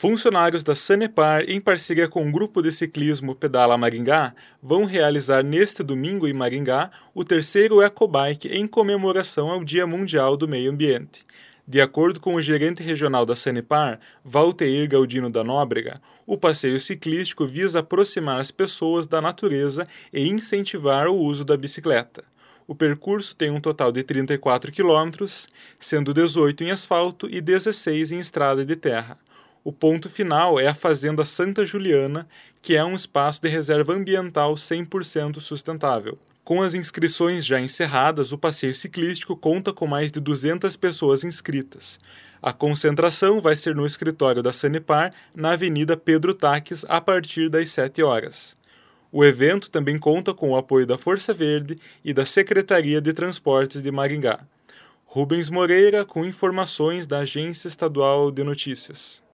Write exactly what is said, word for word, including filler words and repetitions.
Funcionários da Sanepar, em parceria com o grupo de ciclismo Pedala Maringá, vão realizar neste domingo em Maringá o terceiro Ecobike em comemoração ao Dia Mundial do Meio Ambiente. De acordo com o gerente regional da Sanepar, Valteir Galdino da Nóbrega, o passeio ciclístico visa aproximar as pessoas da natureza e incentivar o uso da bicicleta. O percurso tem um total de trinta e quatro quilômetros, sendo dezoito em asfalto e dezesseis em estrada de terra. O ponto final é a Fazenda Santa Juliana, que é um espaço de reserva ambiental cem por cento sustentável. Com as inscrições já encerradas, o passeio ciclístico conta com mais de duzentas pessoas inscritas. A concentração vai ser no escritório da Sanepar, na Avenida Pedro Taques, a partir das sete horas. O evento também conta com o apoio da Força Verde e da Secretaria de Transportes de Maringá. Rubens Moreira, com informações da Agência Estadual de Notícias.